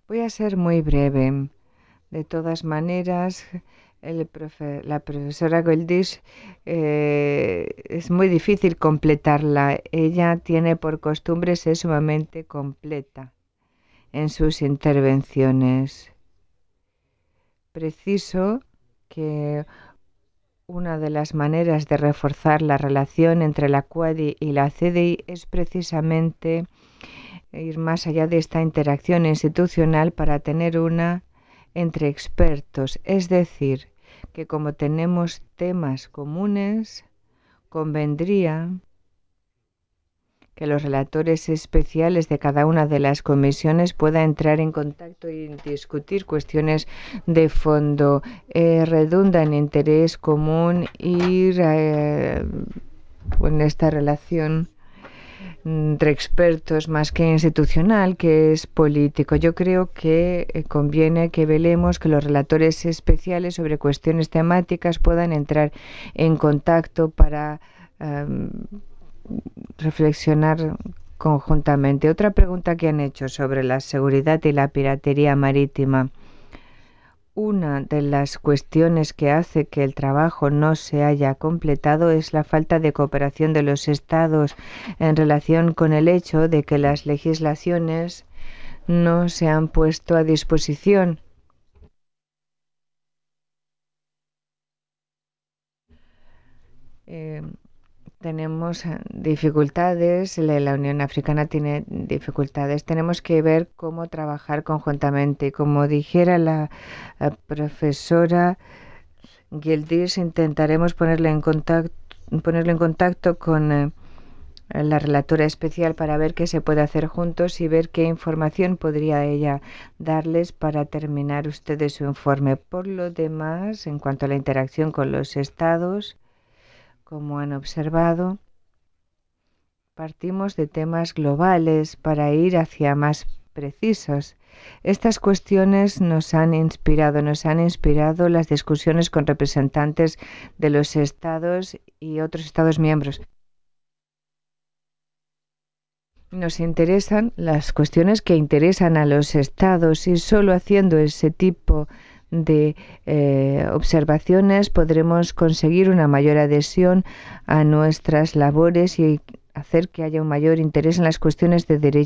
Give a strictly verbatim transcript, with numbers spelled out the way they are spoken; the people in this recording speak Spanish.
Voy a ser muy breve. De todas maneras, el profe- la profesora Goldish eh, es muy difícil completarla. Ella tiene por costumbre ser sumamente completa en sus intervenciones. Preciso que una de las maneras de reforzar la relación entre la QUADI y la C D I es precisamente ir más allá de esta interacción institucional para tener una entre expertos, es decir, que como tenemos temas comunes, convendría que los relatores especiales de cada una de las comisiones puedan entrar en contacto y discutir cuestiones de fondo, eh, redunda en interés común y eh, en esta relación entre expertos más que institucional, que es político. Yo creo que eh, conviene que velemos que los relatores especiales sobre cuestiones temáticas puedan entrar en contacto para um, reflexionar conjuntamente. Otra pregunta que han hecho sobre la seguridad y la piratería marítima. Una de las cuestiones que hace que el trabajo no se haya completado es la falta de cooperación de los Estados en relación con el hecho de que las legislaciones no se han puesto a disposición. Eh, tenemos dificultades, la Unión Africana tiene dificultades, tenemos que ver cómo trabajar conjuntamente. Como dijera la, la profesora Gildiz, intentaremos ponerle en contacto, ponerlo en contacto con eh, la relatora especial para ver qué se puede hacer juntos y ver qué información podría ella darles para terminar ustedes su informe. Por lo demás, en cuanto a la interacción con los estados, como han observado, partimos de temas globales para ir hacia más precisos. Estas cuestiones nos han inspirado, nos han inspirado las discusiones con representantes de los estados y otros estados miembros. Nos interesan las cuestiones que interesan a los estados y solo haciendo ese tipo de eh, observaciones podremos conseguir una mayor adhesión a nuestras labores y hacer que haya un mayor interés en las cuestiones de derechos